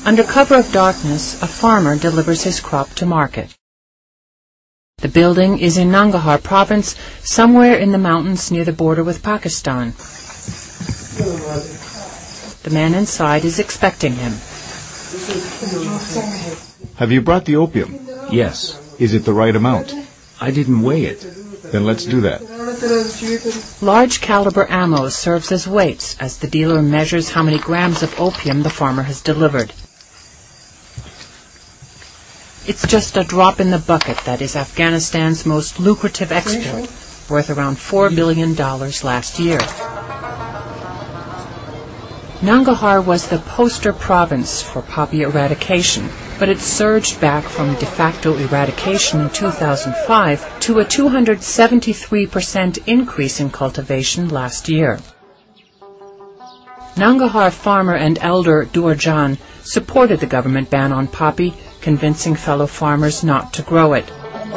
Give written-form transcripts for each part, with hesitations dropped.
Under cover of darkness, a farmer delivers his crop to market. The building is in Nangarhar province, somewhere in the mountains near the border with Pakistan. The man inside is expecting him. Have you brought the opium? Yes. Is it the right amount? I didn't weigh it. Then let's do that. Large caliber ammo serves as weights as the dealer measures how many grams of opium the farmer has delivered. It's just a drop in the bucket that is Afghanistan's most lucrative export, worth around $4 billion last year. Nangarhar was the poster province for poppy eradication, but it surged back from de facto eradication in 2005 to a 273% increase in cultivation last year. Nangarhar farmer and elder Durjan supported the government ban on poppy, convincing fellow farmers not to grow it.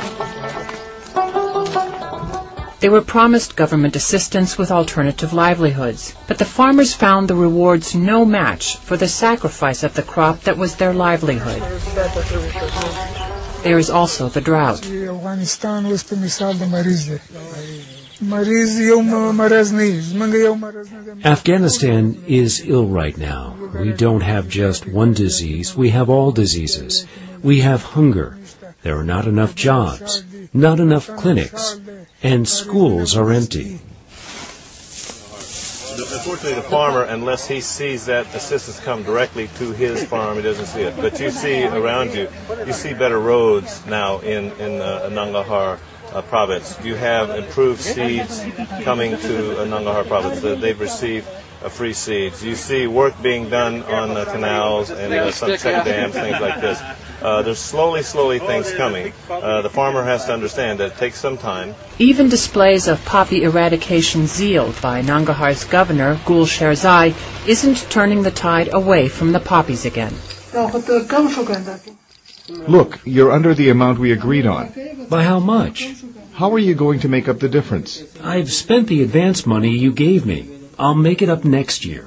They were promised government assistance with alternative livelihoods, but the farmers found the rewards no match for the sacrifice of the crop that was their livelihood. There is also the drought. Afghanistan is ill right now. We don't have just one disease, we have all diseases. We have hunger. There are not enough jobs, not enough clinics, and schools are empty. Unfortunately, the farmer, unless he sees that assistance come directly to his farm, he doesn't see it. But you see around you, you see better roads now in Nangarhar province. You have improved seeds coming to Nangarhar province. They've received free seeds. You see work being done on canals and some check dams, things like this. There's slowly things coming. The farmer has to understand that it takes some time. Even displays of poppy eradication zeal by Nangarhar's governor, Gul Sherzai, isn't turning the tide away from the poppies again. Look, you're under the amount we agreed on. By how much? How are you going to make up the difference? I've spent the advance money you gave me. I'll make it up next year.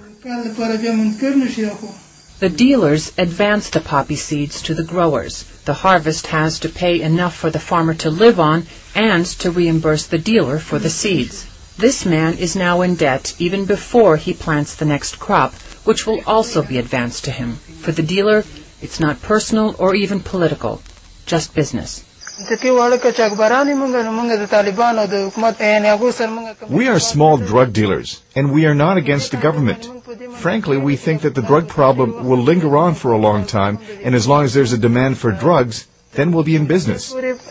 The dealers advance the poppy seeds to the growers. The harvest has to pay enough for the farmer to live on and to reimburse the dealer for the seeds. This man is now in debt even before he plants the next crop, which will also be advanced to him. For the dealer, it's not personal or even political, just business. We are small drug dealers, and we are not against the government. Frankly, we think that the drug problem will linger on for a long time, and as long as there's a demand for drugs, then we'll be in business.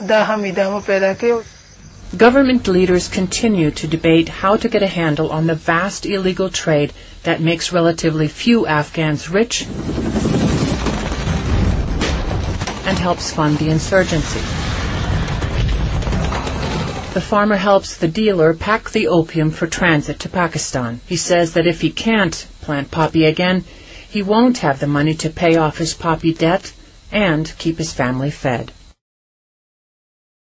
Government leaders continue to debate how to get a handle on the vast illegal trade that makes relatively few Afghans rich and helps fund the insurgency. The farmer helps the dealer pack the opium for transit to Pakistan. He says that if he can't plant poppy again, he won't have the money to pay off his poppy debt and keep his family fed.